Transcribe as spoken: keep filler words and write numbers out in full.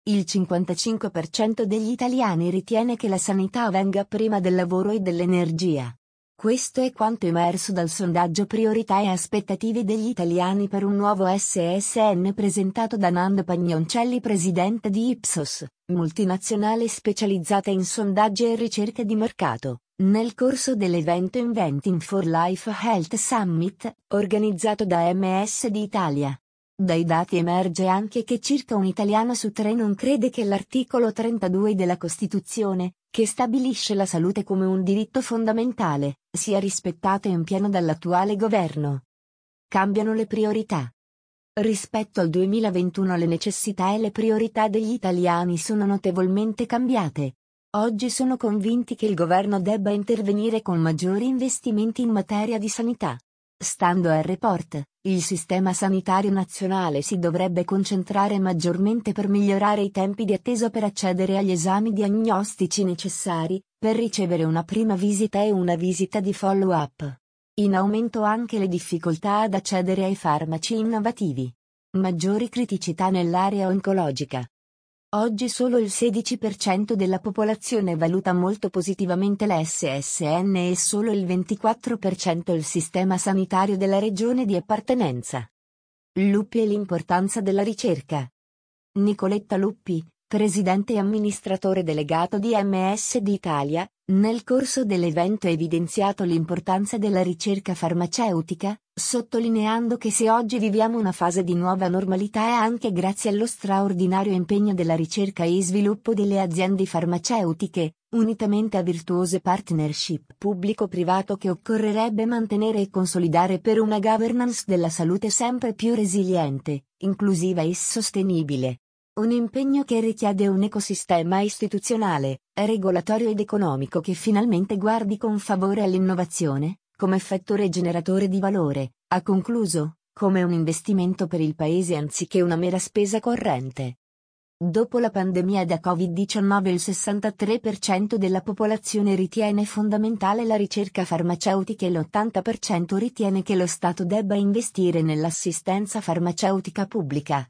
Il cinquantacinque per cento degli italiani ritiene che la sanità venga prima del lavoro e dell'energia. Questo è quanto emerso dal sondaggio Priorità e aspettative degli italiani per un nuovo S S N presentato da Nando Pagnoncelli, presidente di Ipsos, multinazionale specializzata in sondaggi e ricerche di mercato, nel corso dell'evento Inventing for Life Health Summit, organizzato da M S D Italia. Dai dati emerge anche che circa un italiano su tre non crede che l'articolo trentadue della Costituzione, che stabilisce la salute come un diritto fondamentale, sia rispettato in pieno dall'attuale governo. Cambiano le priorità. Rispetto al duemilaventuno le necessità e le priorità degli italiani sono notevolmente cambiate. Oggi sono convinti che il governo debba intervenire con maggiori investimenti in materia di sanità. Stando al report, il sistema sanitario nazionale si dovrebbe concentrare maggiormente per migliorare i tempi di attesa per accedere agli esami diagnostici necessari, per ricevere una prima visita e una visita di follow-up. In aumento anche le difficoltà ad accedere ai farmaci innovativi. Maggiori criticità nell'area oncologica. Oggi solo il sedici per cento della popolazione valuta molto positivamente l'S S N e solo il ventiquattro per cento il sistema sanitario della regione di appartenenza. Luppi e l'importanza della ricerca. Nicoletta Luppi, presidente e amministratore delegato di M S D Italia, nel corso dell'evento ha evidenziato l'importanza della ricerca farmaceutica, sottolineando che se oggi viviamo una fase di nuova normalità è anche grazie allo straordinario impegno della ricerca e sviluppo delle aziende farmaceutiche, unitamente a virtuose partnership pubblico-privato che occorrerebbe mantenere e consolidare per una governance della salute sempre più resiliente, inclusiva e sostenibile. Un impegno che richiede un ecosistema istituzionale, regolatorio ed economico che finalmente guardi con favore all'innovazione, come fattore generatore di valore, ha concluso, come un investimento per il Paese anziché una mera spesa corrente. Dopo la pandemia da covid diciannove il sessantatré per cento della popolazione ritiene fondamentale la ricerca farmaceutica e l'ottanta per cento ritiene che lo Stato debba investire nell'assistenza farmaceutica pubblica.